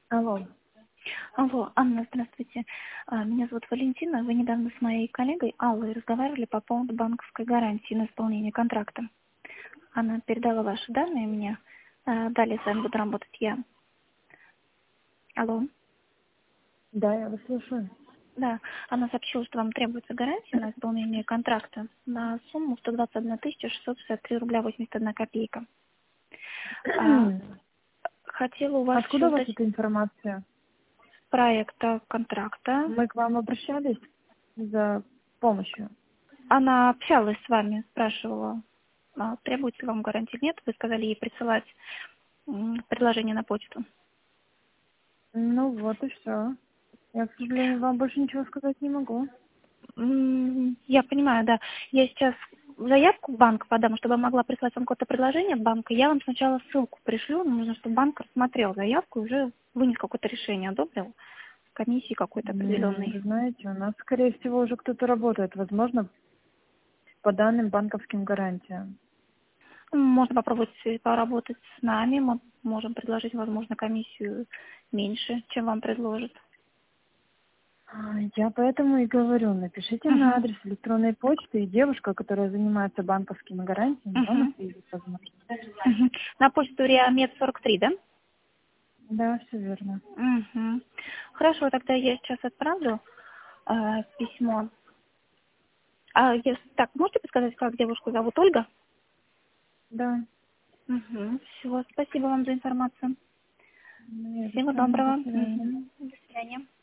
Алло. Алло, Анна, здравствуйте. Меня зовут Валентина. Вы недавно с моей коллегой Аллой разговаривали по поводу банковской гарантии на исполнение контракта. Она передала ваши данные мне. Далее с вами буду работать я. Алло. Да, я вас слушаю. Да, она сообщила, что вам требуется гарантия на исполнение контракта на сумму 121 663 рубля 81 копейка. А, Хотела у вас еще Откуда у вас уточнить эта информация? проекта контракта. Мы к вам обращались за помощью. Она общалась с вами, спрашивала, требуется вам гарантия, нет. Вы сказали ей присылать предложение на почту. Ну вот и все. Я, к сожалению, вам больше ничего сказать не могу. Я понимаю, да. Я сейчас заявку в банк подам, чтобы я могла прислать вам какое-то предложение в банк. И я вам сначала ссылку пришлю. Нам нужно, чтобы банк рассмотрел заявку и уже вынес какое-то решение, одобрил комиссии какой-то определенной. Вы знаете, у нас, скорее всего, уже кто-то работает, возможно, по данным банковским гарантиям. Можно попробовать поработать с нами. Мы можем предложить, возможно, комиссию меньше, чем вам предложат. Я поэтому и говорю, напишите на Мгм. адрес электронной почты, и девушка, которая занимается банковскими гарантиями, вам Мгм. ответит, возможно. Мгм. На почту Реамед 43, да? Да, все верно. Мгм. Хорошо, тогда я сейчас отправлю письмо. Так, можете подсказать, как девушку зовут? Ольга? Да. Угу. Все, спасибо вам за информацию. Ну, я без Всего проблем. До доброго. свидания. Мгм. До свидания.